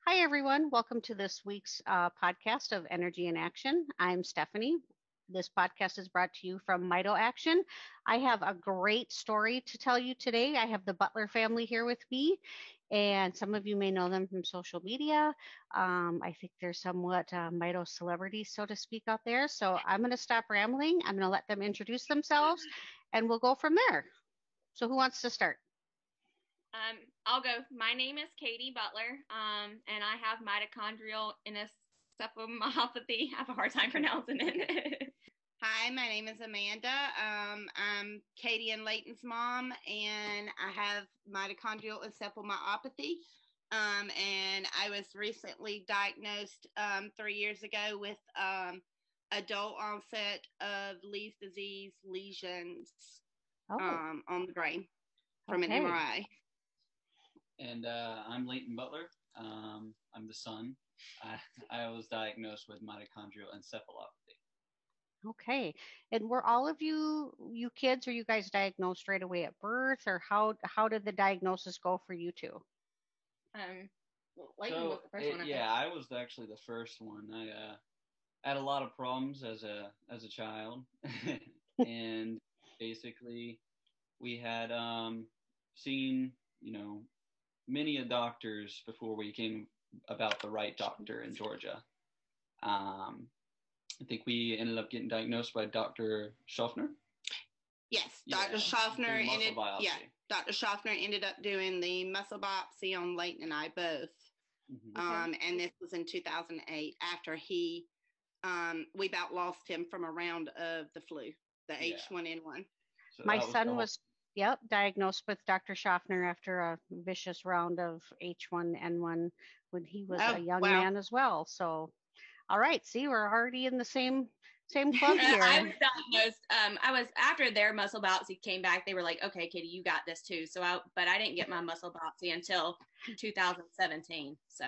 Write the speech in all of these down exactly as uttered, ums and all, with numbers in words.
Hi, everyone. Welcome to this week's uh, podcast of Energy in Action. I'm Stephanie. This podcast is brought to you from Mito Action. I have a great story to tell you today. I have the Butler family here with me, and some of you may know them from social media. Um, I think they're somewhat uh, Mito celebrities, so to speak, out there. So I'm going to stop rambling. I'm going to let them introduce themselves, and we'll go from there. So, who wants to start? Um, I'll go. My name is Katie Butler, um, and I have mitochondrial encephalomyopathy. I have a hard time pronouncing it. Hi, my name is Amanda. Um, I'm Katie and Layton's mom, and I have mitochondrial encephalomyopathy. Um, and I was recently diagnosed um, three years ago with um, adult onset of Leigh disease lesions Oh, um, on the brain from an okay. M R I. And uh, I'm Layton Butler. Um, I'm the son. I, I was diagnosed with mitochondrial encephalopathy. Okay. And were all of you you kids, are you guys diagnosed right away at birth, or how how did the diagnosis go for you two? Um, well, Layton So was the first it, one. I yeah, I was actually the first one. I uh, had a lot of problems as a as a child, and basically we had um, seen you know many a doctors before we came about the right doctor in Georgia. Um, I think we ended up getting diagnosed by Doctor Schaffner. Yes, Yeah, Doctor Schaffner through muscle ended. biopsy. Yeah, Doctor Schaffner ended up doing the muscle biopsy on Layton and I both. Mhm. Um, and this was in two thousand eight after he, um, we about lost him from a round of the flu, the Yeah. H one N one. So My that was son the whole- was, yep, diagnosed with Doctor Schaffner after a vicious round of H one N one when he was Oh, a young wow. man as well. So, all right, see, we're already in the same same club Uh, here. I was diagnosed. Um, I was after their muscle biopsy came back. They were like, "Okay, Katie, you got this too." So, I but I didn't get my muscle biopsy until two thousand seventeen. So,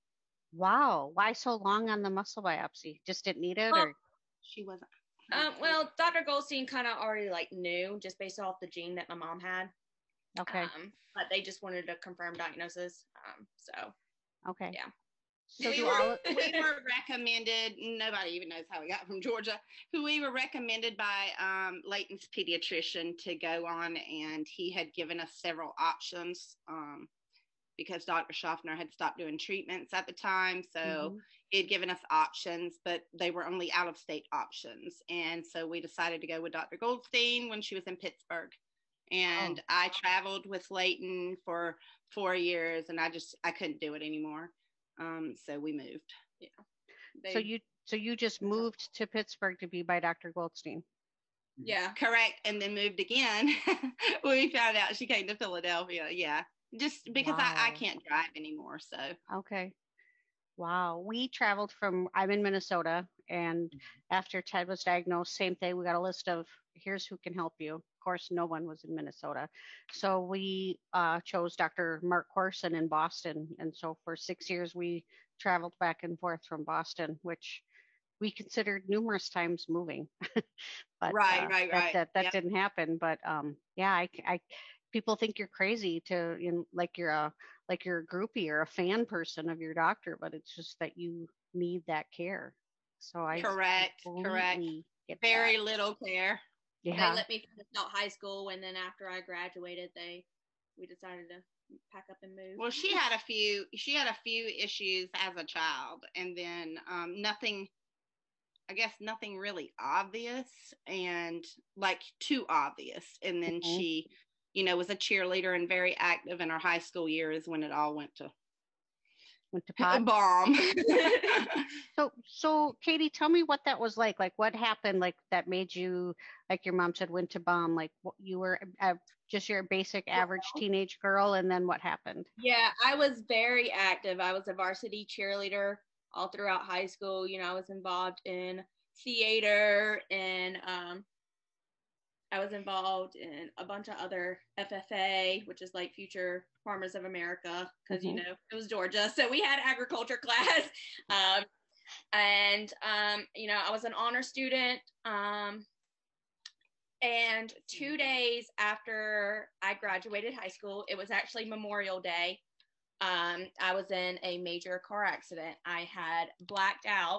Wow, why so long on the muscle biopsy? Just didn't need it, well, or She wasn't. um, well, Doctor Goldstein kind of already like knew just based off the gene that my mom had. okay, Um, but they just wanted to confirm diagnosis. Um, so okay. yeah. So we do were all we were recommended. Nobody even knows how we got from Georgia. Who we were recommended by um, Layton's pediatrician to go on, and he had given us several options um, because Doctor Schaffner had stopped doing treatments at the time. So Mhm. he had given us options, but they were only out of state options, and so we decided to go with Doctor Goldstein when she was in Pittsburgh. And Oh. I traveled with Layton for four years, and I just I couldn't do it anymore. Um, so we moved. Yeah. So They, you so you just moved to Pittsburgh to be by Doctor Goldstein. yeah. Correct. And then moved again when we found out she came to Philadelphia. Yeah. Just because I, I Wow. can't drive anymore. So Okay. Wow. We traveled from, I'm in Minnesota, and after Ted was diagnosed, same thing. We got a list of here's who can help you. Of course, no one was in Minnesota. So we uh, chose Doctor Mark Corson in Boston. And so for six years, we traveled back and forth from Boston, which we considered numerous times moving. but right, uh, right, that, right. that, that Yep. didn't happen. But um, yeah, I, I, people think you're crazy to, you know, like you're a, like you're a groupie or a fan person of your doctor, but it's just that you need that care. So I Correct. Correct. completely get Very that. little care. They Yeah. let me finish out high school, and then after I graduated, they we decided to pack up and move. Well, she had a few. She had a few issues as a child, and then um, nothing. I guess nothing really obvious, and like too obvious. And then Mhm. she, you know, was a cheerleader and very active in her high school years when it all went to Went to pot. bomb. So, so Katie, tell me what that was like. Like, what happened? Like that made you, like your mom said, went to bomb. Like, what, you were uh, just your basic average teenage girl, and then what happened? Yeah, I was very active. I was a varsity cheerleader all throughout high school. You know, I was involved in theater, and um, I was involved in a bunch of other F F A, which is like Future Farmers of America, because Mhm. you know it was Georgia, so we had agriculture class. Um, and um, you know, I was an honor student. Um, and two days after I graduated high school, it was actually Memorial Day. Um, I was in a major car accident. I had blacked out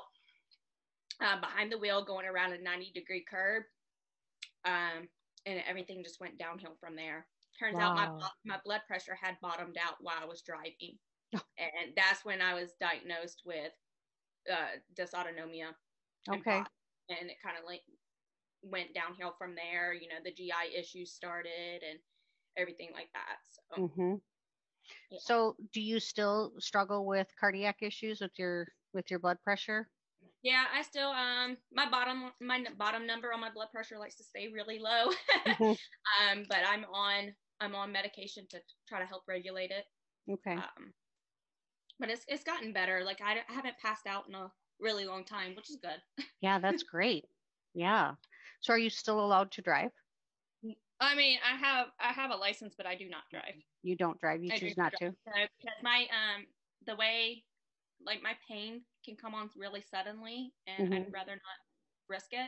uh, behind the wheel going around a ninety degree curve. Um, and everything just went downhill from there. Turns wow. out my my blood pressure had bottomed out while I was driving. And that's when I was diagnosed with uh, dysautonomia. Okay. And, and it kind of like went downhill from there. You know, the G I issues started and everything like that. So, mm-hmm. yeah. So do you still struggle with cardiac issues with your with your blood pressure? Yeah, I still um my bottom my bottom number on my blood pressure likes to stay really low. mm-hmm. Um, but I'm on I'm on medication to try to help regulate it. Okay. Um, but it's it's gotten better. Like I, I haven't passed out in a really long time, which is good. Yeah, that's great. Yeah. So are you still allowed to drive? I mean, I have I have a license, but I do not drive. You don't drive. You I choose not drive. to. No, because my um the way like my pain can come on really suddenly, and mm-hmm. I'd rather not risk it.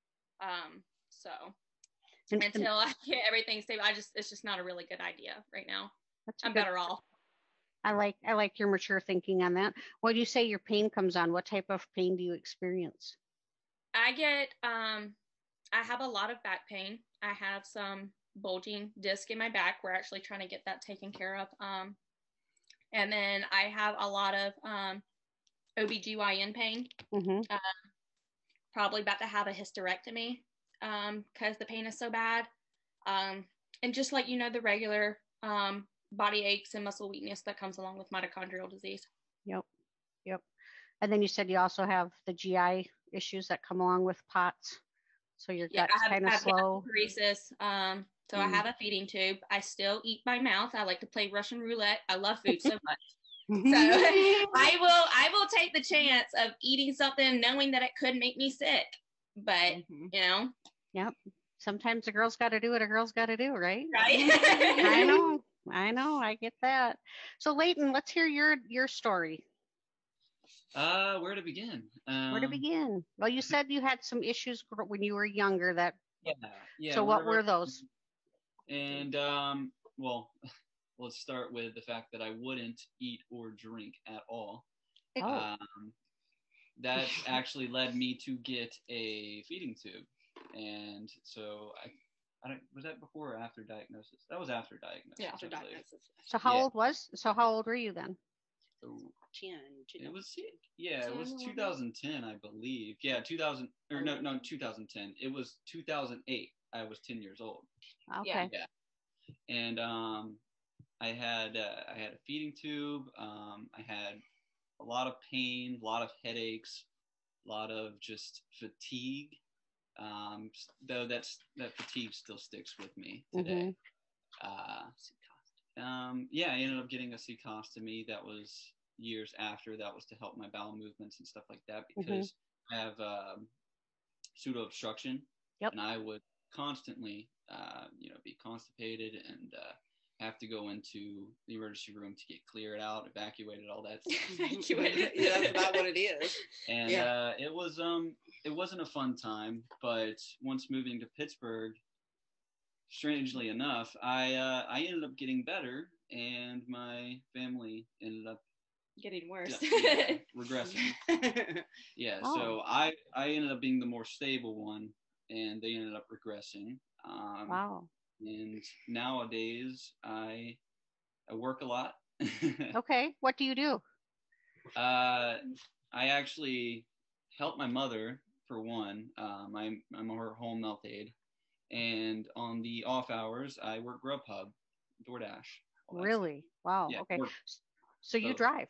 Um. So and, until and, I get everything stable, I just it's just not a really good idea right now. I'm good, better off. I like I like your mature thinking on that. When you say your pain comes on, what type of pain do you experience? I get um I have a lot of back pain. I have some bulging disc in my back. We're actually trying to get that taken care of. Um and then I have a lot of um O B G Y N pain. Mm-hmm. Uh, probably about to have a hysterectomy um because the pain is so bad. Um and just like you know the regular um body aches and muscle weakness that comes along with mitochondrial disease. Yep. Yep. And then you said you also have the G I issues that come along with POTS. So your yeah, gut's kind of slow. Paresis. Um, so mm. I have a feeding tube. I still eat by mouth. I like to play Russian roulette. I love food so much. So I will I will take the chance of eating something knowing that it could make me sick. But mm-hmm. you know. Yep. Sometimes a girl's got to do what a girl's got to do, right? Right. I know. I know, I get that. So Leighton, let's hear your your story. Uh, where to begin? Um, where to begin? Well, you said you had some issues when you were younger. That yeah, yeah. So what were those? And um, well, let's start with the fact that I wouldn't eat or drink at all. Oh. Um, that actually led me to get a feeding tube, and so I. I don't, was that before or after diagnosis? That was after diagnosis. Yeah, after diagnosis. So how yeah. old was? So how old were you then? So ten. It was yeah, it was two thousand ten, I believe. Yeah, two thousand or no, no, two thousand ten. It was two thousand eight. I was ten years old. Okay. Yeah. And um, I had uh, I had a feeding tube. Um, I had a lot of pain, a lot of headaches, a lot of just fatigue. Um, though that's that fatigue still sticks with me today. Mm-hmm. Uh, um, yeah, I ended up getting a cecostomy. That was years after. That was to help my bowel movements and stuff like that because mm-hmm. I have um, pseudo obstruction, yep. and I would constantly, uh, you know, be constipated and uh, have to go into the emergency room to get cleared out, evacuated, all that stuff. Evacuated. Yeah, that's about what it is. And yeah. uh, it was um, it wasn't a fun time. But once moving to Pittsburgh, strangely enough, I uh, I ended up getting better, and my family ended up getting worse, yeah, regressing. Yeah, oh. so I I ended up being the more stable one, and they ended up regressing. Um, wow. And nowadays, I I work a lot. Okay, what do you do? Uh, I actually help my mother for one. Um, I'm I'm her home health aide, and on the off hours, I work Grubhub, DoorDash. Really? Wow. Yeah, okay. Work. So you so, drive?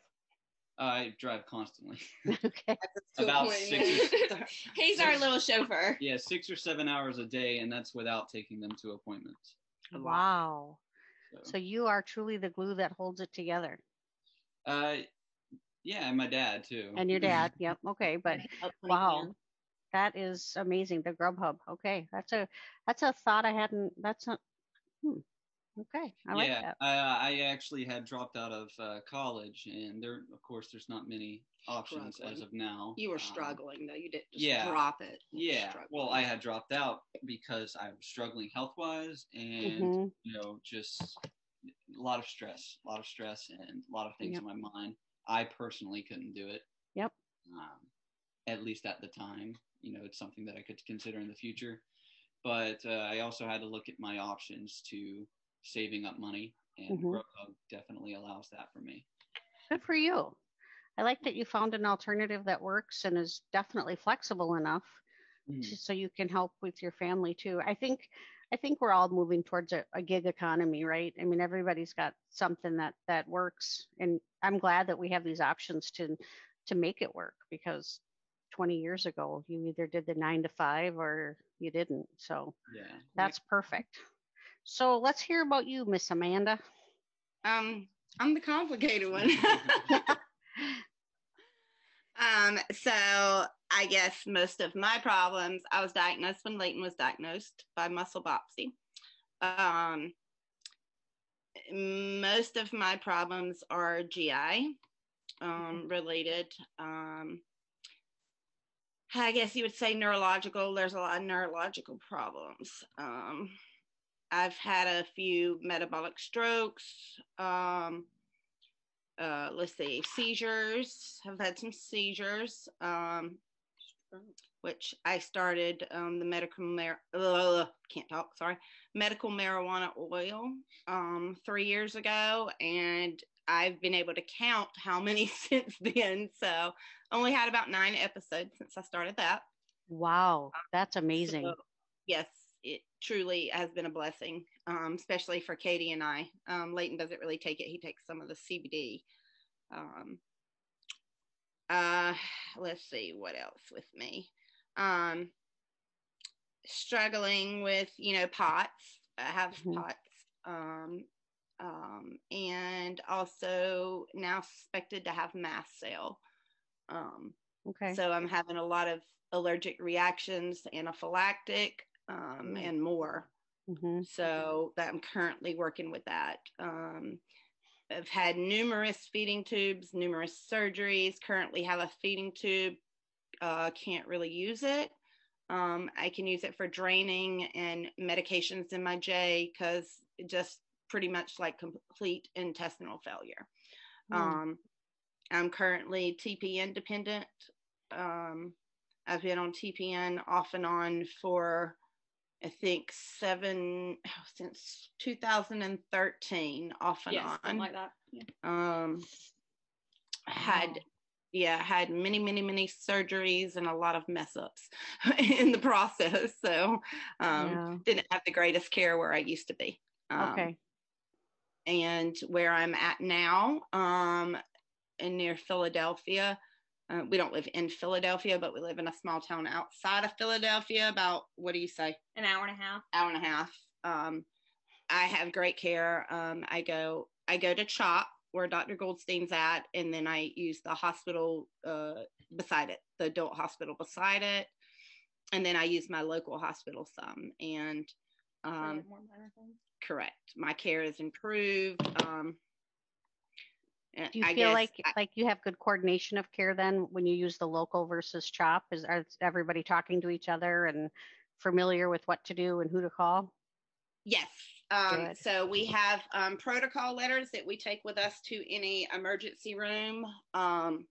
I drive constantly. Okay. About six. Or, He's our little chauffeur. Yeah, six or seven hours a day, and that's without taking them to appointments. Wow. So, so you are truly the glue that holds it together. Uh, yeah, and my dad too. And your dad, yep. Okay, but wow, that is amazing. The Grubhub. Okay, that's a that's a thought I hadn't. That's a. Hmm. Okay, I like yeah, that. I, I actually had dropped out of uh, college, and there, of course, there's not many options struggling. As of now. You were struggling, um, though. You didn't just yeah, drop it. Yeah. Well, I had dropped out because I was struggling health-wise, and mm-hmm. you know, just a lot of stress, a lot of stress and a lot of things Yep. in my mind. I personally couldn't do it. Yep. Um, at least at the time, you know, it's something that I could consider in the future. But uh, I also had to look at my options to saving up money, and Mhm. GrowHub definitely allows that for me. Good for you. I like that you found an alternative that works and is definitely flexible enough Mhm. to, so you can help with your family too. I think I think we're all moving towards a, a gig economy, right? I mean, everybody's got something that that works, and I'm glad that we have these options to to make it work, because twenty years ago you either did the nine to five or you didn't. So Yeah. that's perfect. So let's hear about you, Miss Amanda. Um, I'm the complicated one. um, so I guess most of my problems, I was diagnosed when Leighton was diagnosed by muscle biopsy. Um, most of my problems are G I um, related. Um, I guess you would say neurological. There's a lot of neurological problems. Um, I've had a few metabolic strokes. Um, uh, let's see, seizures. I've had some seizures, um, which I started um, the medical mar- uh, can't talk. Sorry, medical marijuana oil um, three years ago, and I've been able to count how many since then. So only had about nine episodes since I started that. Wow, that's amazing. So, yes, it truly has been a blessing, um, especially for Katie and I. Um, Leighton doesn't really take it. He takes some of the C B D. Um, uh, let's see what else with me. Um, struggling with, you know, POTS. I have Mhm. POTS. Um, um, and also now suspected to have mast cell. Um, Okay. so I'm having a lot of allergic reactions, anaphylactic, um, Mm. and more. Mhm. So that I'm currently working with that. Um, I've had numerous feeding tubes, numerous surgeries, currently have a feeding tube, uh, can't really use it. Um, I can use it for draining and medications in my J, because just pretty much like complete intestinal failure. Mm. Um, I'm currently T P N dependent. Um, I've been on T P N off and on for, I think, seven, since two thousand thirteen, off and Yes, on. something like that. Yeah. Um, had, Wow. yeah, had many, many, many surgeries and a lot of mess ups in the process. So, um, Yeah. didn't have the greatest care where I used to be. Um, Okay. And where I'm at now, um, in near Philadelphia. Uh, we don't live in Philadelphia, but we live in a small town outside of Philadelphia. About, what do you say? An hour and a half. Hour and a half. Um, I have great care. Um, I go, I go to CHOP, where Doctor Goldstein's at, and then I use the hospital uh, beside it, the adult hospital beside it, and then I use my local hospital some. And um, more minor things. correct, my care is improved. Um, Do you I feel guess like I, like you have good coordination of care then when you use the local versus CHOP? Is are everybody talking to each other and familiar with what to do and who to call? yes. Um, Good. so we have um, protocol letters that we take with us to any emergency room. Um,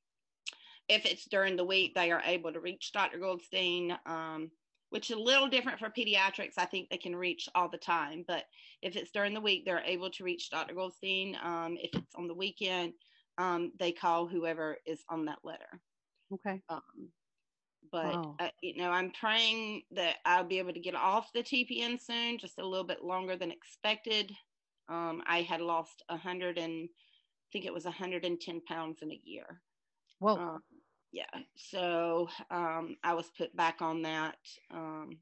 if it's during the week, they are able to reach Doctor Goldstein, um, which is a little different for pediatrics. I think they can reach all the time, but if it's during the week, they're able to reach Doctor Goldstein. Um, if it's on the weekend, um, they call whoever is on that letter. Okay. Um, but, Wow. uh, you know, I'm praying that I'll be able to get off the T P N soon, just a little bit longer than expected. Um, I had lost a hundred and I think it was one hundred ten pounds in a year. Whoa. Um, yeah, so um, I was put back on that. Um,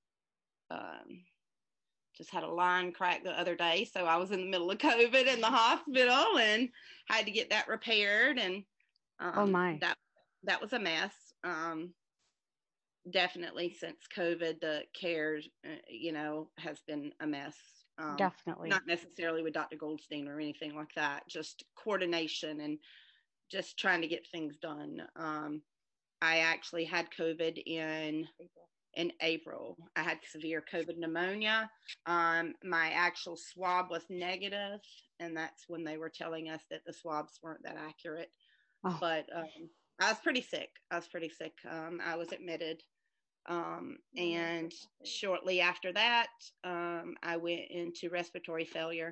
um, just had a line crack the other day, so I was in the middle of COVID in the hospital and had to get that repaired, and um, Oh my. that that was a mess. Um, definitely since COVID, the care, uh, you know, has been a mess. Um, Definitely. Not necessarily with Doctor Goldstein or anything like that, just coordination and just trying to get things done. Um, I actually had COVID in in April. I had severe COVID pneumonia. Um, my actual swab was negative, and that's when they were telling us that the swabs weren't that accurate. Oh. But um, I was pretty sick. I was pretty sick. Um, I was admitted. Um, and shortly after that, um, I went into respiratory failure.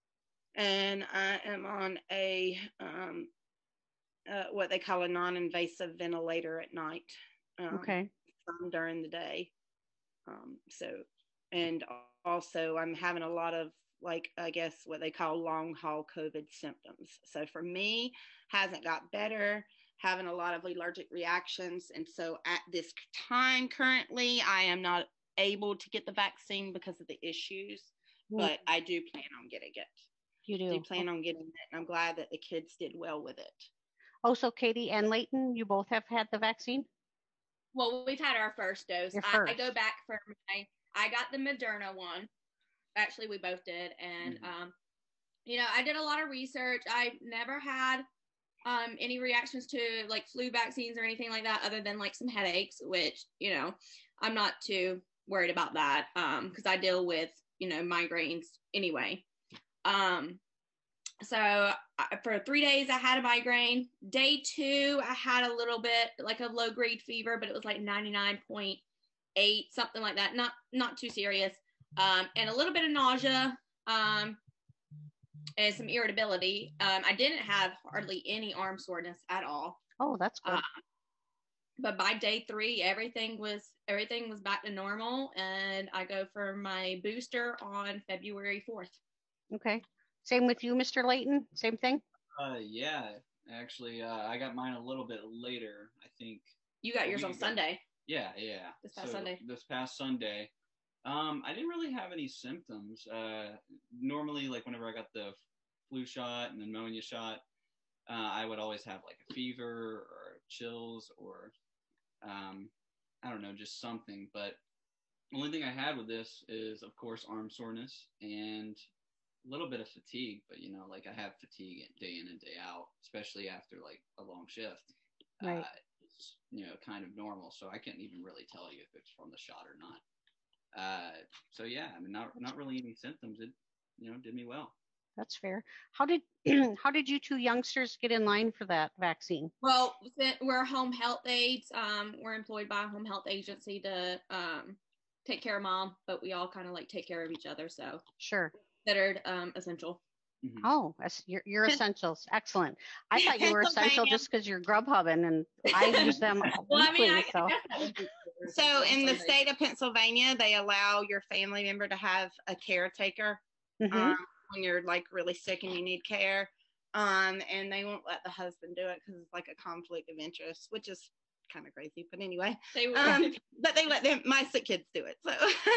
And I am on a um, uh, what they call a non-invasive ventilator at night. Um, okay. Some during the day. Um, so, and also I'm having a lot of, like, I guess what they call long haul COVID symptoms. So for me, hasn't got better, having a lot of allergic reactions. And so at this time currently, I am not able to get the vaccine because of the issues, mm. but I do plan on getting it. You do? I do plan on getting it, and I'm glad that the kids did well with it. Oh, so Katie and Layton, you both have had the vaccine? Well, we've had our first dose. Your first. I, I go back for my, I got the Moderna one. Actually, we both did. And, mm-hmm. um, you know, I did a lot of research. I never had um, any reactions to like flu vaccines or anything like that, other than like some headaches, which, you know, I'm not too worried about that um, because I deal with, you know, migraines anyway. Um, so uh, for three days I had a migraine. Day two, I had a little bit like a low grade fever, but it was like ninety-nine point eight, something like that. Not, not too serious. Um, and a little bit of nausea, um, and some irritability. Um, I didn't have hardly any arm soreness at all. Oh, that's good. Uh, but by day three, everything was, everything was back to normal. And I go for my booster on February fourth. Okay. Same with you, Mister Layton? Same thing? Uh, yeah, actually, uh, I got mine a little bit later, I think. You got yours on got, Sunday. Yeah, yeah. This past so, Sunday. This past Sunday. Um, I didn't really have any symptoms. Uh, normally, like whenever I got the flu shot and the pneumonia shot, uh, I would always have like a fever or chills or, um, I don't know, just something. But the only thing I had with this is, of course, arm soreness and a little bit of fatigue, but you know, like I have fatigue day in and day out, especially after like a long shift. Right. Uh, it's, you know, kind of normal. So I can't even really tell you if it's from the shot or not. Uh, so yeah, I mean, not, not really any symptoms. It, you know, did me well. That's fair. How did, how did you two youngsters get in line for that vaccine? Well, we're home health aides. Um, we're employed by a home health agency to, um, take care of mom, but we all kind of like take care of each other. So sure. Considered um, essential. Mm-hmm. Oh, you're, you're essentials. Excellent. I thought you were essential just because you're Grubhubbing, and I use them well, weekly. I mean, so. I, so in the state of Pennsylvania, they allow your family member to have a caretaker mm-hmm. um, when you're like really sick and you need care. Um, and they won't let the husband do it because it's like a conflict of interest, which is kind of crazy. But anyway, they um, but they let them, my sick kids do it. So,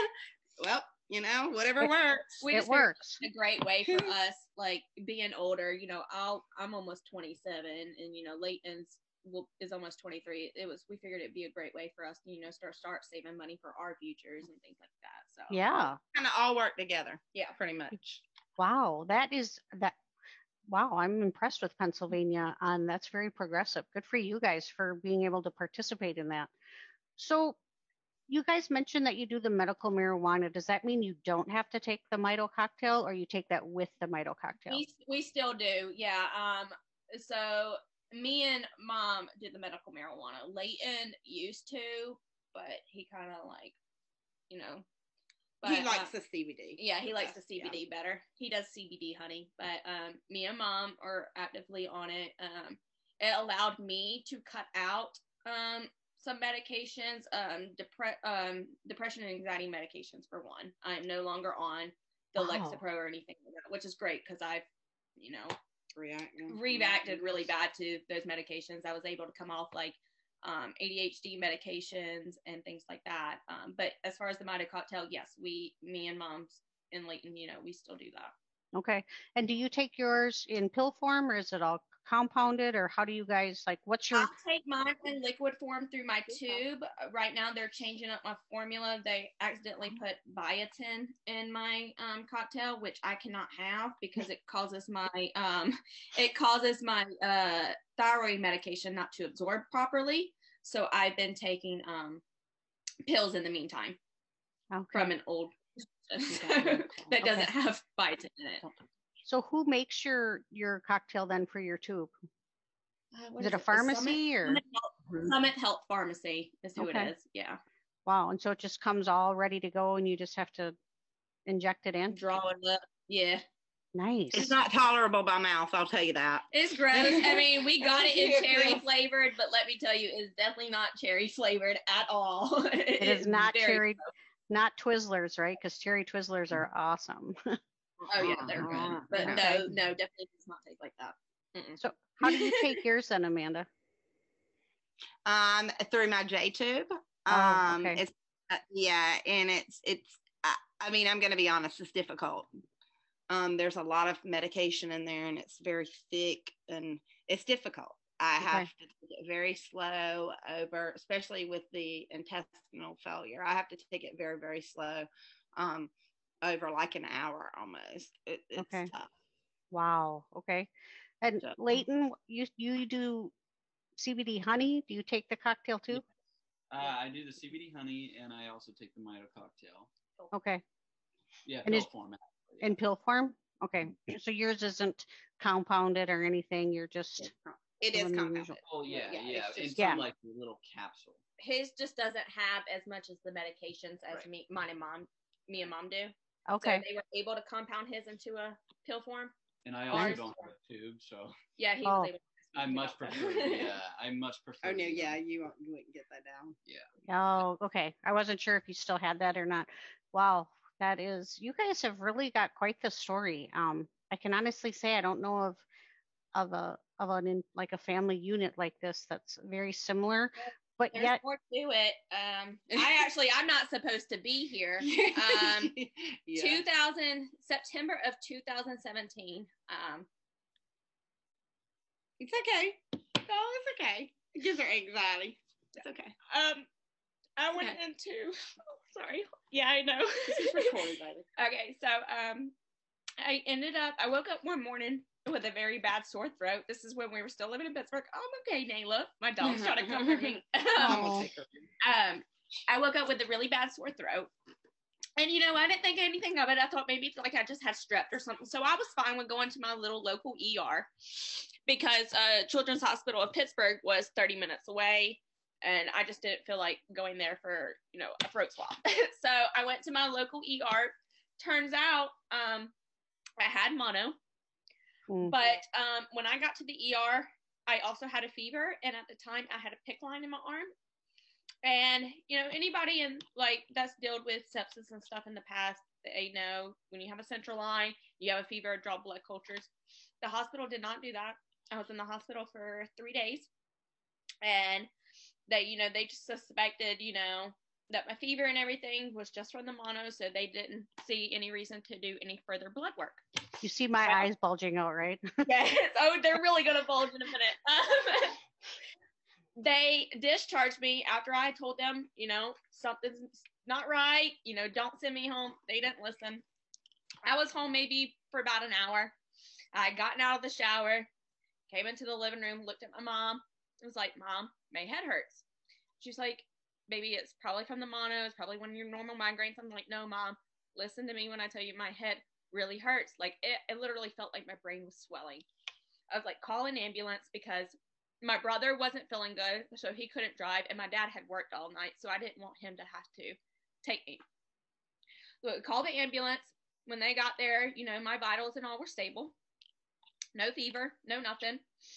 well. You know, whatever works. We it works. A great way for us, like being older. You know, I'll I'm almost twenty-seven, and you know, Layton's will is almost twenty-three. It was we figured it'd be a great way for us to you know start start saving money for our futures and things like that. So yeah, kind of all work together. Yeah, pretty much. Wow, that is that. Wow, I'm impressed with Pennsylvania, and that's very progressive. Good for you guys for being able to participate in that. So. You guys mentioned that you do the medical marijuana. Does that mean you don't have to take the Mito cocktail, or you take that with the Mito cocktail? We, we still do, yeah. Um, so me and mom did the medical marijuana. Layton used to, but he kind of like, you know. But, he likes uh, the C B D. Yeah, he likes the C B D yeah. better. He does C B D honey, but um, me and mom are actively on it. Um, it allowed me to cut out um. some medications, um, depre- um, depression and anxiety medications for one. I'm no longer on the wow. Lexapro or anything like that, which is great because I've, you know, Reacting. reacted really bad to those medications. I was able to come off like um, A D H D medications and things like that. Um, but as far as the Mito cocktail, yes, we, me and mom's in Layton, you know, we still do that. Okay. And do you take yours in pill form, or is it all compounded, or how do you guys like what's your I'll take mine in liquid form through my tube. Right now they're changing up my formula. They accidentally put biotin in my um, cocktail, which I cannot have because it causes my um it causes my uh thyroid medication not to absorb properly. So I've been taking um pills in the meantime Okay. from an old that doesn't Okay. have biotin in it. So who makes your your cocktail then for your tube? Uh, what Is it a The pharmacy Summit, or? Summit Health, Summit Health Pharmacy is who Okay. it is. Yeah. Wow. And so it just comes all ready to go and you just have to inject it in? Draw it up. Yeah. Nice. It's not tolerable by mouth, I'll tell you that. It's gross. I mean, we got it in Yeah. cherry flavored, but let me tell you, it's definitely not cherry flavored at all. It is not very cherry, not Twizzlers, right? Because cherry Twizzlers are awesome. Oh yeah, they're good. But Okay. no, no, definitely does not taste like that. Mm-mm. So how do you take yours then, Amanda? Um, through my J tube. Oh, Um, okay. it's uh, yeah, and it's it's. I, I mean, I'm going to be honest, it's difficult. Um, there's a lot of medication in there, and it's very thick, and it's difficult. I Okay. have to take it very slow over, especially with the intestinal failure. I have to take it very, very slow, um, over like an hour almost. It, it's Okay. tough. Wow. Okay. And So- Leighton, you you do C B D honey? Do you take the cocktail too? Uh, I do the C B D honey, and I also take the Mito cocktail. Okay. Yeah, And pill is- format. In pill form? Okay. So yours isn't compounded or anything. You're just It is Doing the compounded. usual. Oh yeah, Yeah, yeah. it's Into just- Yeah. like a little capsule. His just doesn't have as much as the medications as Right. me, mine and mom, me and mom do. okay. So they were able to compound his into a pill form. And I also Ours- don't have a tube, so Yeah, he Oh. was able. To I much Yeah. prefer. Yeah, I much prefer. Oh no, the, yeah, um, you won't- you wouldn't get that down. Oh, okay. I wasn't sure if you still had that or not. Wow, that is, you guys have really got quite the story. Um, I can honestly say I don't know of of a of an in, like a family unit like this that's very similar, but There's yet more to it. Um, I actually, I'm not supposed to be here. Um, yeah. two thousand September of two thousand seventeen. Um, It's okay. No, it's okay. It gives her anxiety. It's okay. um, I went Okay. into. Oh, sorry. Yeah, I know. This is recorded, baby. Okay, so um, I ended up. I woke up one morning with a very bad sore throat. This is when we were still living in Pittsburgh. I'm okay, Nayla. My dog's trying to comfort me. I'm Oh. gonna take her. um, I woke up with a really bad sore throat. And, you know, I didn't think anything of it. I thought maybe it's like I just had strep or something. So I was fine with going to my little local E R because uh, Children's Hospital of Pittsburgh was thirty minutes away. And I just didn't feel like going there for, you know, a throat swab. So I went to my local E R. Turns out um, I had mono. Mm. But um, when I got to the E R, I also had a fever. And at the time, I had a PICC line in my arm. And, you know, anybody in like that's dealt with sepsis and stuff in the past, they know when you have a central line, you have a fever, draw blood cultures. The hospital did not do that. I was in the hospital for three days. And they, you know, they just suspected, you know, that my fever and everything was just from the mono. So they didn't see any reason to do any further blood work. You see my Wow. eyes bulging out, right? Yes. Oh, they're really going to bulge in a minute. Um, they discharged me after I told them, you know, something's not right. You know, don't send me home. They didn't listen. I was home maybe for about an hour. I had gotten out of the shower, came into the living room, looked at my mom. I was like, Mom, my head hurts. She's like, baby, it's probably from the mono. It's probably one of your normal migraines. I'm like, no, Mom, listen to me when I tell you my head really hurts. Like it, it literally felt like my brain was swelling. I was like, call an ambulance because my brother wasn't feeling good, so he couldn't drive, and my dad had worked all night, so I didn't want him to have to take me. So I called the ambulance. When they got there, you know, my vitals and all were stable. No fever, no nothing.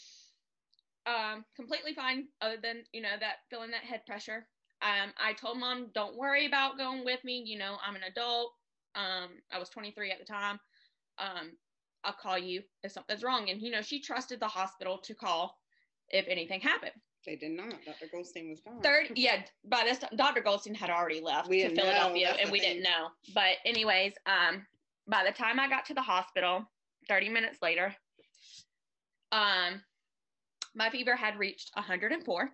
Um, completely fine other than, you know, that feeling that head pressure. Um, I told Mom, don't worry about going with me. You know, I'm an adult. Um, I was twenty-three at the time. Um, I'll call you if something's wrong. And, you know, she trusted the hospital to call if anything happened. They did not. Doctor Goldstein was gone. Third, yeah, by this time, Doctor Goldstein had already left We to didn't know, Philadelphia, that's and the we thing. didn't know. But anyways, um, by the time I got to the hospital, thirty minutes later, um, my fever had reached one hundred four,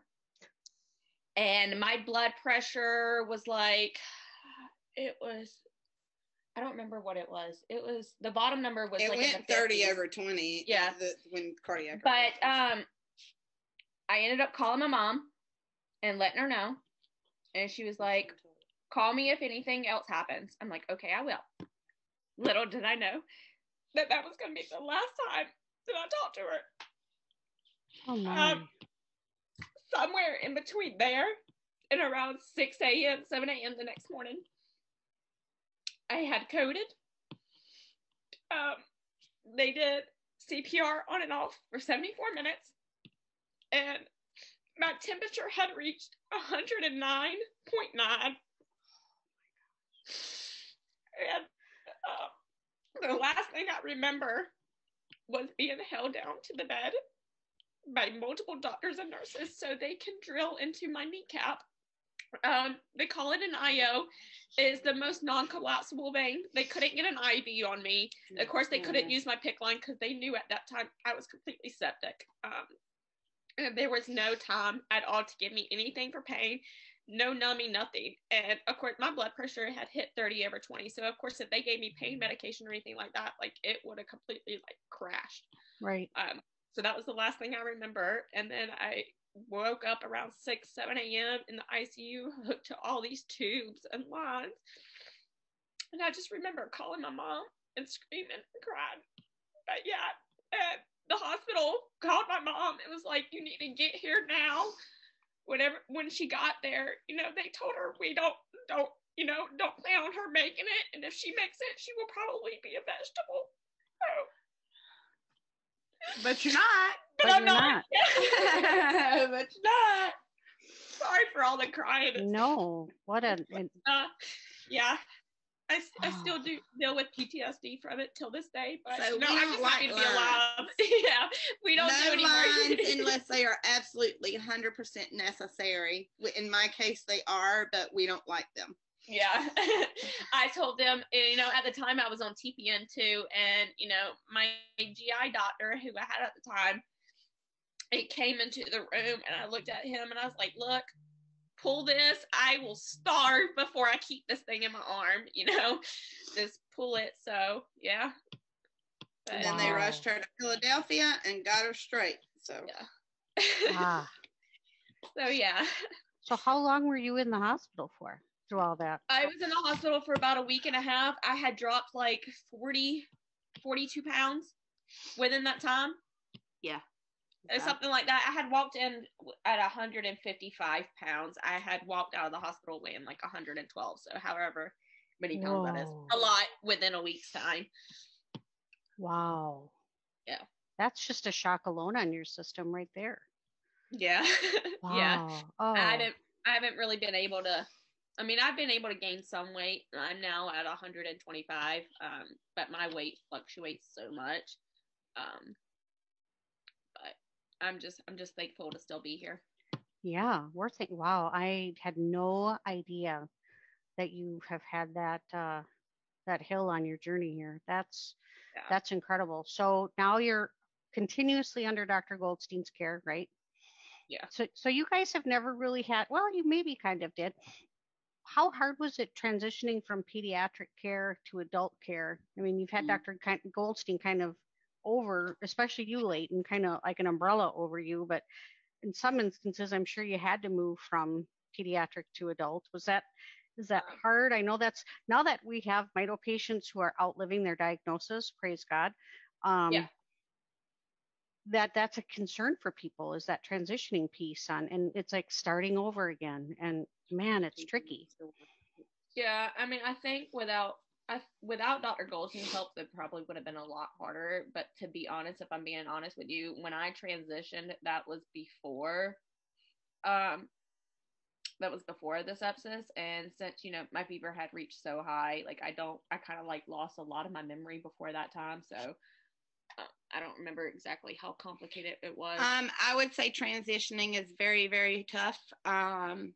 and my blood pressure was like, it was, I don't remember what it was. It was, the bottom number was It like in went the thirty fifties. over twenty. Yeah. The, when cardiac. But um, I ended up calling my mom and letting her know. And she was like, call me if anything else happens. I'm like, okay, I will. Little did I know that that was going to be the last time that I talked to her. Oh, my. Um, somewhere in between there and around six a.m., seven a.m. the next morning, I had coded. Um, they did C P R on and off for seventy-four minutes, and my temperature had reached one hundred nine point nine. And uh, the last thing I remember was being held down to the bed by multiple doctors and nurses so they can drill into my kneecap. Um, they call it an I O. It is the most non-collapsible vein. They couldn't get an I V on me. Of course, they couldn't use my PICC line because they knew at that time I was completely septic. Um, and there was no time at all to give me anything for pain, no numbing, nothing. And of course, my blood pressure had hit thirty over twenty. So of course, if they gave me pain medication or anything like that, like it would have completely like crashed. Right. Um, so that was the last thing I remember. And then I woke up around six, seven a.m. in the I C U, hooked to all these tubes and lines. And I just remember calling my mom and screaming and crying. But yeah, and the hospital called my mom. It was like, you need to get here now. Whatever, when she got there, you know, they told her we don't, don't, you know, don't plan on her making it. And if she makes it, she will probably be a vegetable. So. But you're not. But, But I'm you're not. not. But you're not. Sorry for all the crying. No. What a. an- Uh, yeah. I, I Wow. still do deal with P T S D from it till this day, but So no, we I'm don't just like happy to be lines. alive. Yeah, we don't do No anymore. lines unless they are absolutely one hundred percent necessary. In my case, they are, but we don't like them. Yeah. I told them, you know, at the time I was on T P N too, and, you know, my G I doctor who I had at the time, it came into the room, and I looked at him, and I was like, look, pull this. I will starve before I keep this thing in my arm, you know, just pull it. So, yeah. But, And then they Wow. rushed her to Philadelphia and got her straight. So yeah. Ah. So, yeah. So how long were you in the hospital for through all that? I was in the hospital for about a week and a half. I had dropped like forty, forty-two pounds within that time. yeah. Or something like that. I had walked in at one hundred fifty-five pounds. I had walked out of the hospital weighing like one hundred twelve. So however many pounds that is. Whoa. A lot within a week's time. Wow. Yeah. That's just a shock alone on your system right there. Yeah. Wow. Yeah. Oh. I haven't I haven't really been able to I mean, I've been able to gain some weight. I'm now at one hundred twenty-five, um, but my weight fluctuates so much. Um, but I'm just I'm just thankful to still be here. Yeah, we're thinking, wow, I had no idea that you have had that uh, that hill on your journey here. That's Yeah. that's incredible. So now you're continuously under Doctor Goldstein's care, right? Yeah. So so you guys have never really had, well, you maybe kind of did. How hard was it transitioning from pediatric care to adult care? I mean, you've had Mhm. Doctor Ki- Goldstein kind of over, especially you, Leighton, kind of like an umbrella over you, but in some instances, I'm sure you had to move from pediatric to adult. Was that, is that hard? I know that's, now that we have mito patients who are outliving their diagnosis, praise God, um, Yeah. that that's a concern for people, is that transitioning piece on, and it's like starting over again. And man, it's tricky. Yeah, I mean, I think without I, without Doctor Goldstein's help, it probably would have been a lot harder. But to be honest, if I'm being honest with you, when I transitioned, that was before, um, that was before the sepsis. And since, you know, my fever had reached so high, like I don't, I kind of like lost a lot of my memory before that time. So uh, I don't remember exactly how complicated it was. Um, I would say transitioning is very, very tough. Um,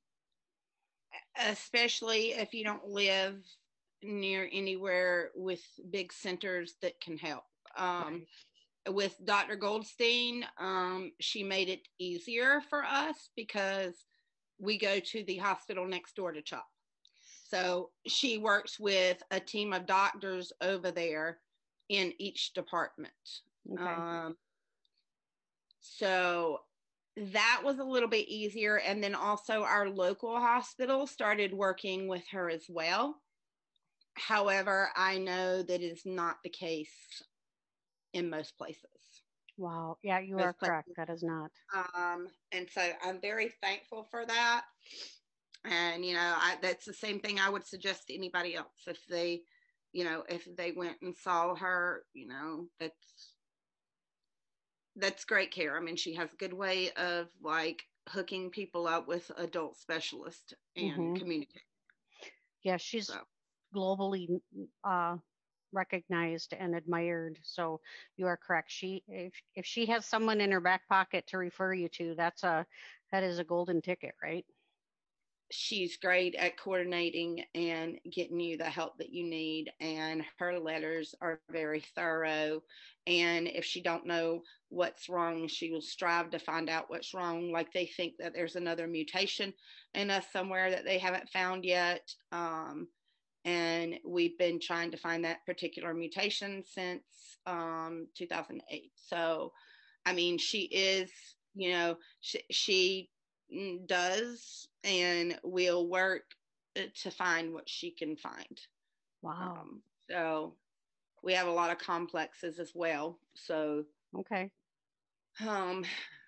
especially if you don't live near anywhere with big centers that can help. Um, Right. With Doctor Goldstein, um, she made it easier for us because we go to the hospital next door to CHOP. So she works with a team of doctors over there in each department. Okay. Um, so that was a little bit easier. And then also our local hospital started working with her as well. However, I know that is not the case in most places. Wow. Yeah, you Most are places. correct. That is not. Um, and so I'm very thankful for that. And, you know, I, that's the same thing I would suggest to anybody else. If they, you know, if they went and saw her, you know, that's, that's great care. I mean, she has a good way of like hooking people up with adult specialists and Mm-hmm. communicate. Yeah, she's So. globally uh, recognized and admired. So you are correct. She, if if she has someone in her back pocket to refer you to, that's a that is a golden ticket, right? She's great at coordinating and getting you the help that you need, and her letters are very thorough. And if she don't know what's wrong, she will strive to find out what's wrong. Like they think that there's another mutation in us somewhere that they haven't found yet. Um, and we've been trying to find that particular mutation since um, two thousand eight. So, I mean, she is, you know, she, she does and will work to find what she can find. Wow. Um, so we have a lot of complexes as well. So, okay. Um,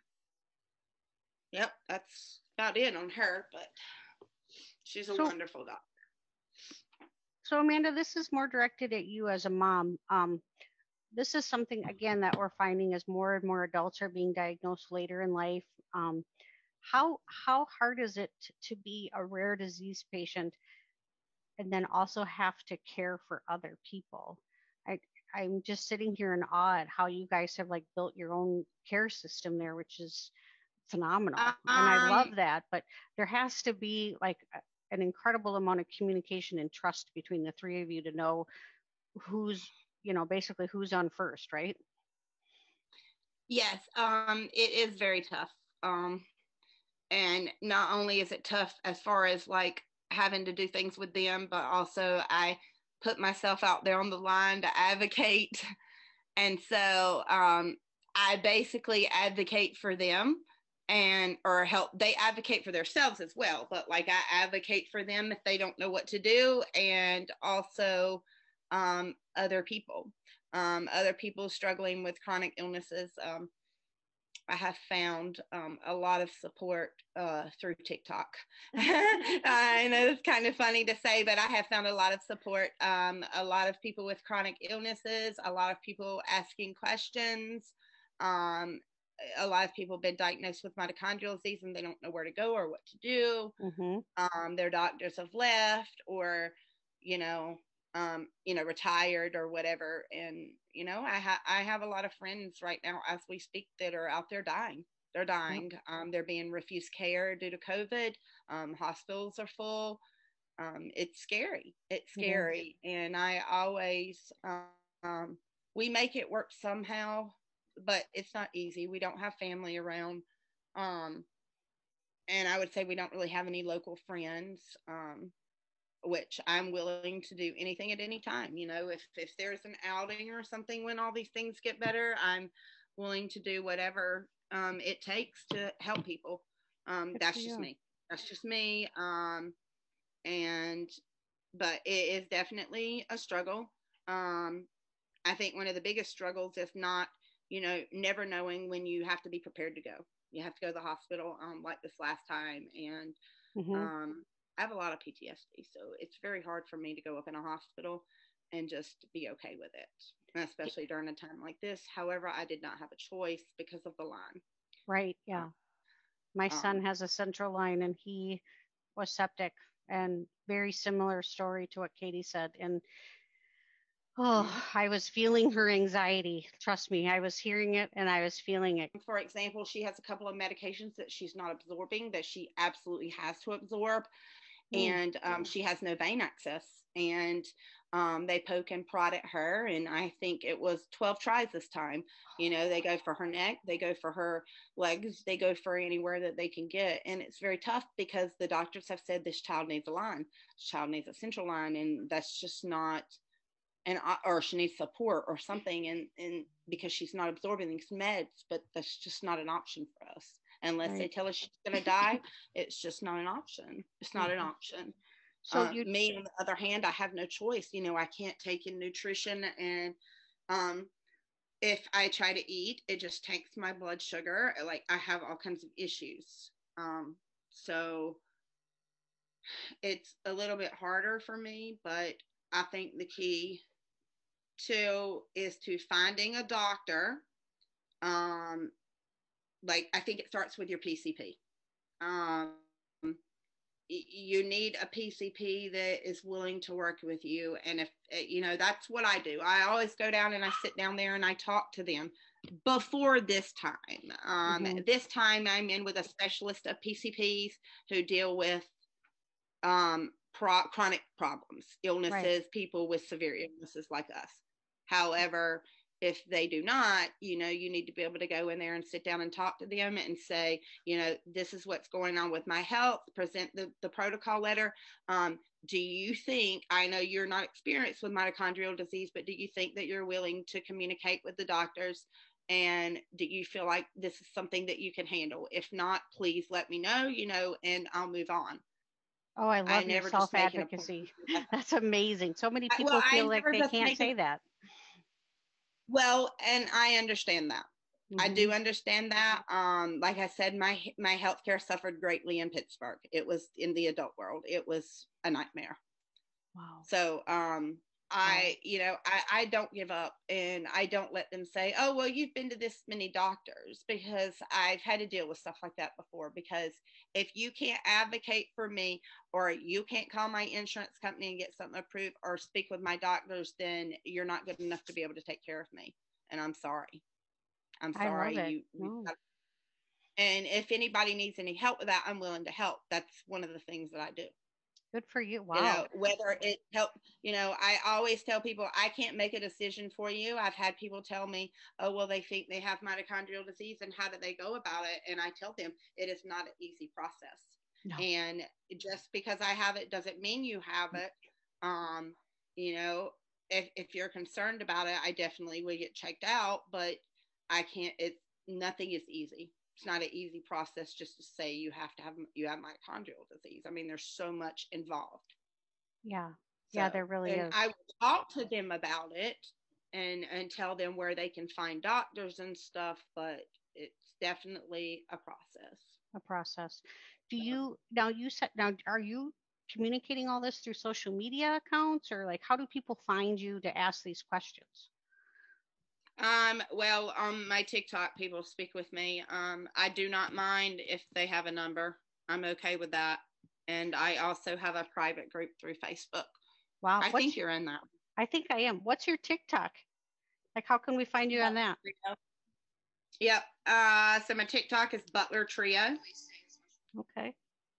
yep, that's about it on her, but she's a so, wonderful doctor. So, Amanda, this is more directed at you as a mom. Um, this is something, again, that we're finding as more and more adults are being diagnosed later in life. Um, how how hard is it to be a rare disease patient and then also have to care for other people? I I'm just sitting here in awe at how you guys have like built your own care system there, which is phenomenal, Um, and I love that. But there has to be like an incredible amount of communication and trust between the three of you to know who's, you know, basically who's on first, right? Yes, um, it is very tough. Um, and not only is it tough as far as like having to do things with them, but also I put myself out there on the line to advocate. And so um, I basically advocate for them and or help they advocate for themselves as well, but like I advocate for them if they don't know what to do, and also um, other people um, other people struggling with chronic illnesses. um, I have found um, a lot of support uh, through TikTok. I know it's kind of funny to say, but I have found a lot of support. Um, a lot of people with chronic illnesses, a lot of people asking questions. Um, a lot of people have been diagnosed with mitochondrial disease and they don't know where to go or what to do. Mm-hmm. Um, their doctors have left, or, you know, um, you know, retired or whatever. And, you know, I, ha- I have a lot of friends right now as we speak that are out there dying. They're dying. Yep. Um, they're being refused care due to COVID. Um, hospitals are full. Um, it's scary. It's scary. Yes. And I always, um, we make it work somehow, but it's not easy. We don't have family around. Um, and I would say we don't really have any local friends. Um, which I'm willing to do anything at any time. You know, if, if there's an outing or something when all these things get better, I'm willing to do whatever um, it takes to help people. Um, that's just me. That's just me. Um, and, but it is definitely a struggle. Um, I think one of the biggest struggles is not, you know, never knowing when you have to be prepared to go. You have to go to the hospital um, like this last time. And, mm-hmm. um, I have a lot of P T S D, so it's very hard for me to go up in a hospital and just be okay with it, especially during a time like this. However, I did not have a choice because of the line. Right, yeah. My um, son has a central line, and he was septic, and very similar story to what Katie said. And oh, I was feeling her anxiety. Trust me, I was hearing it and I was feeling it. For example, she has a couple of medications that she's not absorbing that she absolutely has to absorb. And um, she has no vein access, and um, they poke and prod at her. And I think it was twelve tries this time. You know, they go for her neck, they go for her legs, they go for anywhere that they can get. And it's very tough because the doctors have said this child needs a line, this child needs a central line, and that's just not, and or she needs support or something. And, and because she's not absorbing these meds, but that's just not an option for us. unless Right. they tell us she's going to die. It's just not an option. It's not an option. So Um, you, me, on the other hand, I have no choice. You know, I can't take in nutrition, and um, if I try to eat, it just tanks my blood sugar. Like, I have all kinds of issues. Um, so it's a little bit harder for me, but I think the key to is to finding a doctor. Um, like, I think it starts with your P C P. Um, you need a P C P that is willing to work with you. And if, you know, that's what I do. I always go down and I sit down there and I talk to them before this time. Um, mm-hmm. This time I'm in with a specialist of P C Ps who deal with um, pro- chronic problems, illnesses, right. People with severe illnesses like us. However, if they do not, you know, you need to be able to go in there and sit down and talk to them and say, you know, this is what's going on with my health, present the, the protocol letter. Um, do you think, I know you're not experienced with mitochondrial disease, but do you think that you're willing to communicate with the doctors? And do you feel like this is something that you can handle? If not, please let me know, you know, and I'll move on. Oh, I love I your self-advocacy. That's amazing. So many people well, feel like they can't say that. Well, and I understand that. Mm-hmm. I do understand that. Um, like I said, my my healthcare suffered greatly in Pittsburgh. It was in the adult world. It was a nightmare. Wow. So um, I, you know, I, I don't give up, and I don't let them say, oh, well, you've been to this many doctors, because I've had to deal with stuff like that before. Because if you can't advocate for me, or you can't call my insurance company and get something approved, or speak with my doctors, then you're not good enough to be able to take care of me. And I'm sorry. I'm sorry. I love it. You, no. got, and if anybody needs any help with that, I'm willing to help. That's one of the things that I do. Good for you. Wow. You know, whether it help, you know, I always tell people, I can't make a decision for you. I've had people tell me, oh, well, they think they have mitochondrial disease, and how do they go about it? And I tell them it is not an easy process. No. And just because I have it doesn't mean you have it. Um, you know, if, if you're concerned about it, I definitely will get checked out, but I can't, it's nothing is easy. It's not an easy process just to say you have to have you have mitochondrial disease. I mean, there's so much involved. Yeah, so, yeah, there really and is. I talk to them about it and and tell them where they can find doctors and stuff, but it's definitely a process. A process. Do so. you now? You said now, are you communicating all this through social media accounts, or like how do people find you to ask these questions? Um, well, on my TikTok, people speak with me. Um, I do not mind if they have a number. I'm okay with that. And I also have a private group through Facebook. Wow. I think you're in that. I think I am. What's your TikTok? Like, how can we find you on that? Yep. Uh, so my TikTok is Butler Trio. Okay.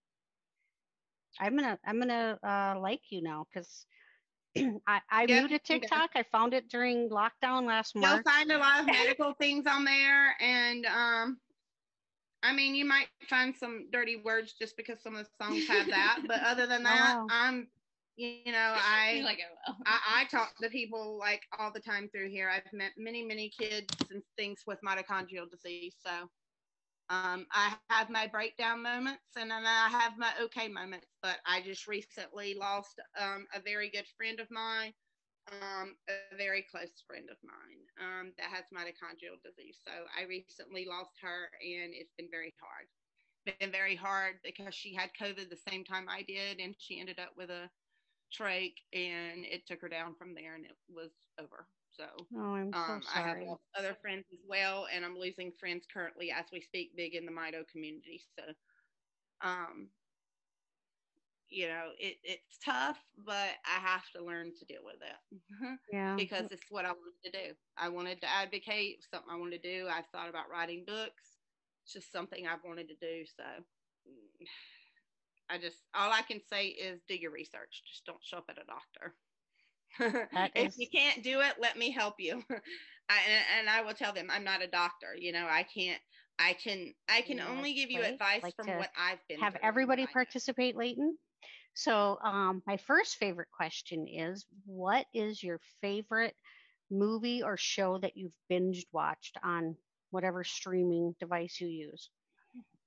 I'm gonna I'm gonna uh, like you now, because I, I'm yep, new to TikTok. I found it during lockdown last March. You'll find a lot of medical things on there. And um, I mean, you might find some dirty words just because some of the songs have that. But other than that, oh, wow. I'm, you know, I, like I I talk to people like all the time through here. I've met many, many kids and things with mitochondrial disease. So um, I have my breakdown moments, and then I have my okay moments. But I just recently lost um, a very good friend of mine, um, a very close friend of mine um, that has mitochondrial disease. So I recently lost her, and it's been very hard. It's been very hard because she had COVID the same time I did, and she ended up with a trach, and it took her down from there, and it was over. So, oh, I'm so um, sorry. I have other friends as well, and I'm losing friends currently as we speak, big in the mito community. So, um, you know, it, it's tough, but I have to learn to deal with it. Yeah. Because it's what I wanted to do. I wanted to advocate, something I wanted to do. I've thought about writing books. It's just something I've wanted to do. So, I just, all I can say is do your research. Just don't show up at a doctor. If is... you can't do it, let me help you. I, and, and I will tell them I'm not a doctor. You know, I can't, I can, I can only give you advice like from what I've been have through. Everybody participate, Leighton. So um, my first favorite question is, what is your favorite movie or show that you've binged watched on whatever streaming device you use?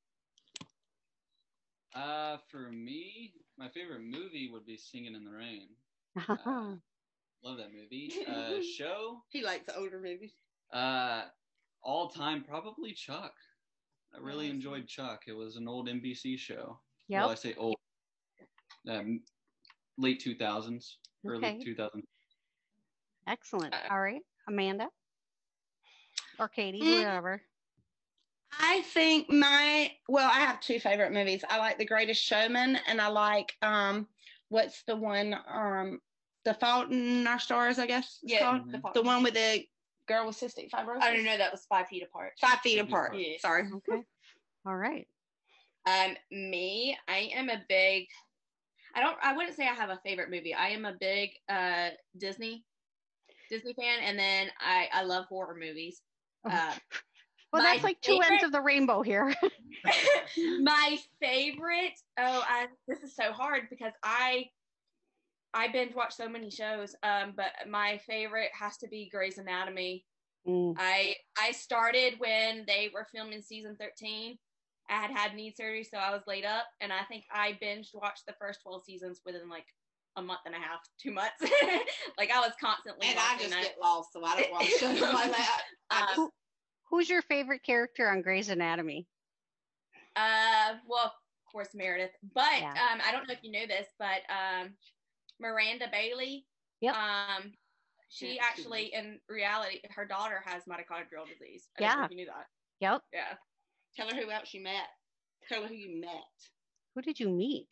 Uh, for me, my favorite movie would be Singing in the Rain. Uh, love that movie. Uh, show. He likes older movies. Uh, all time probably Chuck. I really Nice. enjoyed Chuck. It was an old N B C show. Yep. Well, I say old. Um, late two thousands, early Okay. two thousands. Excellent. Uh, All right, Amanda or Katie, Mm. whatever. I think my well, I have two favorite movies. I like The Greatest Showman, and I like um, what's the one um, The Fault in Our Stars, I guess it's Yeah, called. the, The one with the girl with cystic fibrosis. I don't know. That was Five Feet Apart. Five Feet Five Feet Apart. Apart. Yeah. Sorry. Okay. All right. Um, me, I am a big. I don't. I wouldn't say I have a favorite movie. I am a big uh Disney Disney fan, and then I I love horror movies. Uh, Well, my that's like two ends favorite- of the rainbow here. my favorite. Oh, I. This is so hard because I. I binge watch so many shows. Um, but my favorite has to be Grey's Anatomy. Mm. I I started when they were filming season thirteen. I had had knee surgery, so I was laid up, and I think I binged watched the first twelve seasons within like a month and a half, two months. Like I was constantly And I watching just it. get lost, so I don't watch shows like that. I Um, just, Who, who's your favorite character on Grey's Anatomy? Uh, well, of course Meredith, but Yeah. um, I don't know if you know this, but um, Miranda Bailey. Yep. Um, she Yeah, she actually, in reality, her daughter has mitochondrial disease. I don't know Yeah. if you knew that. Yep. Yeah. tell her who else you met. Tell her who you met. Who did you meet?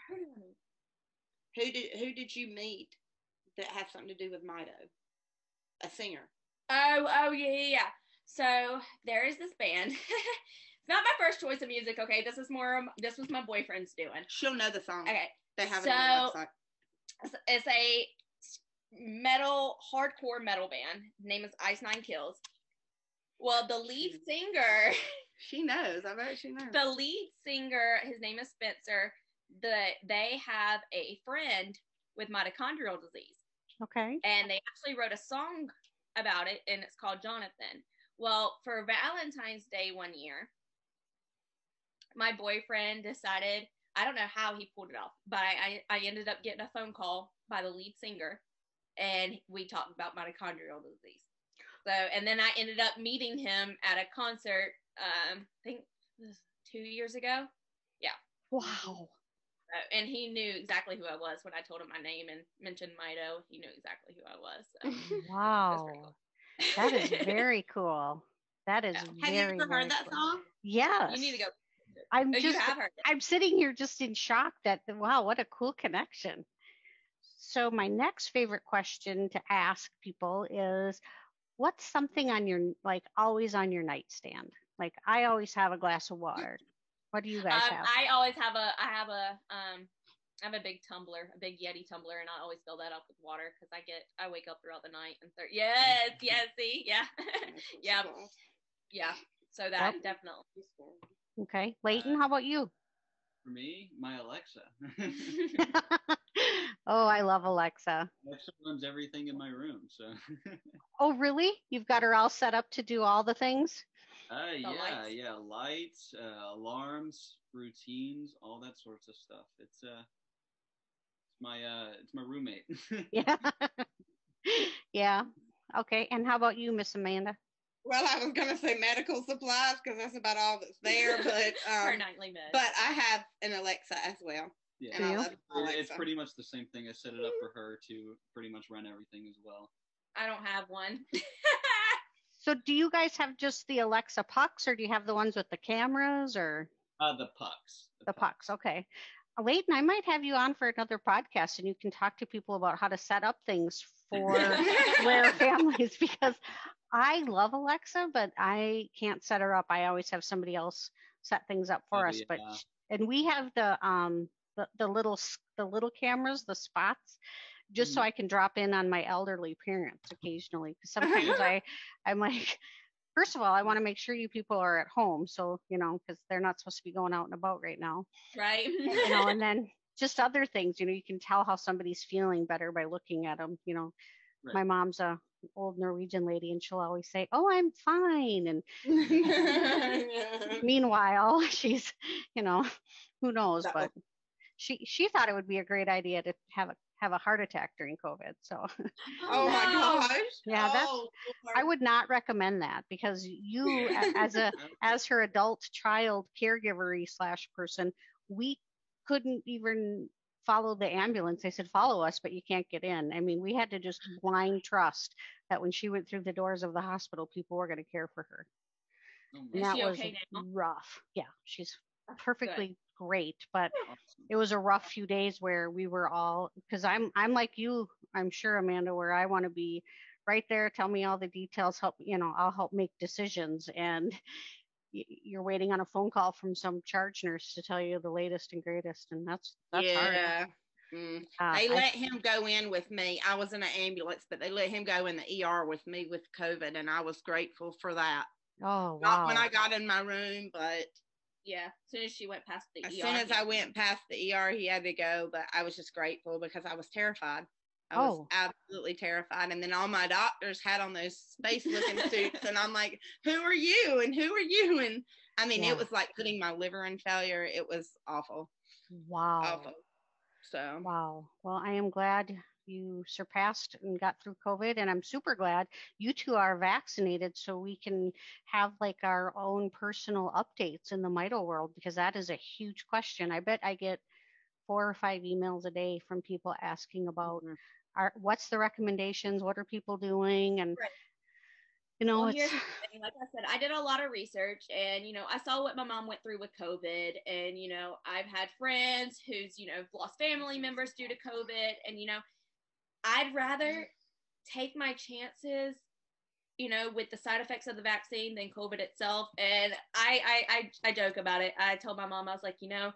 Who did who did you meet that has something to do with Mito? A singer. Oh, oh yeah, yeah, yeah. So there is this band. It's not my first choice of music. Okay, this is more. um, This was my boyfriend's doing. She'll know the song. Okay, They have it on so- the website. it's, it's a metal, hardcore metal band. Name is Ice Nine Kills. Well, the lead singer, She knows. I bet she knows. the lead singer, his name is Spencer. The they have a friend with mitochondrial disease, Okay. and they actually wrote a song about it, and it's called Jonathan. Well, for Valentine's Day one year, my boyfriend decided, I don't know how he pulled it off, but I, I ended up getting a phone call by the lead singer, and we talked about mitochondrial disease. So, and then I ended up meeting him at a concert, um, I think it was two years ago. Wow. Uh, and he knew exactly who I was when I told him my name and mentioned Mito. He knew exactly who I was. So. Wow. pretty cool. That is very cool. That is Yeah. Have very, you ever very heard that cool. song? Yes. You need to go. I'm Oh, just you have heard it. I'm sitting here just in shock that wow, what a cool connection. So my next favorite question to ask people is what's something on your like always on your nightstand? Like I always have a glass of water. What do you guys Um, have? I always have a, I have a, um, I have a big tumbler, a big Yeti tumbler, and I always fill that up with water because I get, I wake up throughout the night and thir- yes, yes, see, yeah, yeah, yeah. So that Yep. definitely. Okay. Leighton, how about you? For me, my Alexa. Oh, I love Alexa. Alexa runs everything in my room. So, Oh, really? You've got her all set up to do all the things? uh, The yeah, lights. yeah, lights, uh, alarms, routines, all that sorts of stuff. It's uh, it's my uh, it's my roommate. Yeah. Yeah. Okay. And how about you, Miss Amanda? Well, I was gonna say medical supplies because that's about all that's there, but Her um, nightly meds. but I have an Alexa as well, Yeah, and I you? love It- Alexa. it's pretty much the same thing. I set it up for her to pretty much run everything as well. I don't have one. So do you guys have just the Alexa pucks or do you have the ones with the cameras or Uh, the pucks. the pucks? Okay. Uh, Leighton, I might have you on for another podcast and you can talk to people about how to set up things for rare families because I love Alexa, but I can't set her up. I always have somebody else set things up for Oh, us. But yeah. sh- and we have the um the, the little s- the little cameras, the spots, just so Mhm. I can drop in on my elderly parents occasionally. Because sometimes I I'm like, first of all, I want to make sure you people are at home, so you know, because they're not supposed to be going out and about right now, Right? you know, and then just other things, you know, you can tell how somebody's feeling better by looking at them, you know. Right. My mom's a old Norwegian lady and she'll always say, "Oh, I'm fine." And meanwhile, she's, you know, who knows? So- But she she thought it would be a great idea to have a have a heart attack during COVID. So Oh my no. gosh. yeah, that's Oh, I would not recommend that, because you a- as a as her adult child caregiver slash person, we couldn't even follow the ambulance. They said, follow us, but you can't get in. I mean, we had to just blind trust that when she went through the doors of the hospital, people were going to care for her. Oh, And Is that she was okay now? rough. Yeah, she's Good. perfectly great, but awesome. it was a rough few days where we were all, because I'm I'm like you, I'm sure, Amanda, where I want to be right there, tell me all the details, help, you know, I'll help make decisions. And y- you're waiting on a phone call from some charge nurse to tell you the latest and greatest, and that's that's hard. yeah. Mm. Uh, They I- let him go in with me. I was in an ambulance, but they let him go in the E R with me with COVID, and I was grateful for that. oh Not wow. when I got in my room, but Yeah. As soon as she went past the as E R. soon as I went past the E R, he had to go. But I was just grateful because I was terrified. I was Oh. absolutely terrified. And then all my doctors had on those space looking suits, and I'm like, who are you? And who are you? And I mean, Yeah. it was like putting my liver in failure. It was awful, Wow. awful. So, Wow. Well, I am glad you surpassed and got through COVID, and I'm super glad you two are vaccinated so we can have like our own personal updates in the mito world, because that is a huge question. I bet I get four or five emails a day from people asking about Mhm. our, what's the recommendations, what are people doing, and Right. you know, Well, it's here's the thing. Like I said, I did a lot of research, and you know, I saw what my mom went through with COVID, and you know, I've had friends who's you know lost family members due to COVID, and you know, I'd rather take my chances, you know, with the side effects of the vaccine than COVID itself. And I, I, I, I joke about it. I told my mom, I was like, you know,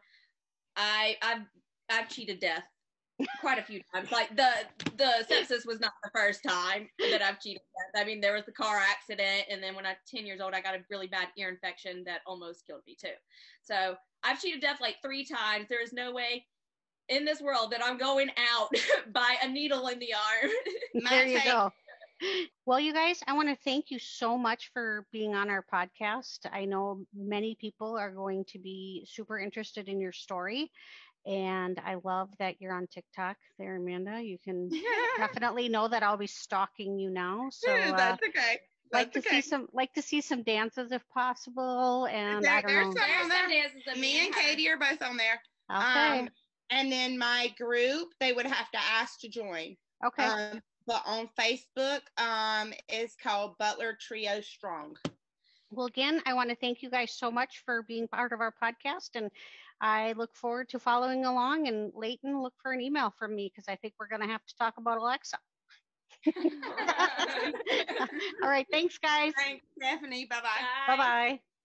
I, I've, I've cheated death quite a few times. Like the, the sepsis was not the first time that I've cheated death. I mean, there was the car accident, and then when I was ten years old, I got a really bad ear infection that almost killed me too. So I've cheated death like three times. There is no way in this world that I'm going out by a needle in the arm. there you take- go. Well, you guys, I want to thank you so much for being on our podcast. I know many people are going to be super interested in your story, and I love that you're on TikTok there, Amanda. You can definitely know that I'll be stalking you now. So uh, that's okay. like That's to okay. see some like to see some dances if possible. And There- I don't there's know. some- There's on some there. dances that Me and her- Katie are both on there. Okay. Um, and then my group, they would have to ask to join. okay. Um, but on Facebook, um, it's called Butler Trio Strong. Well, again, I want to thank you guys so much for being part of our podcast, and I look forward to following along. And Leighton, look for an email from me, because I think we're going to have to talk about Alexa. All right. Thanks, guys. Thanks, Stephanie. Bye bye. Bye bye.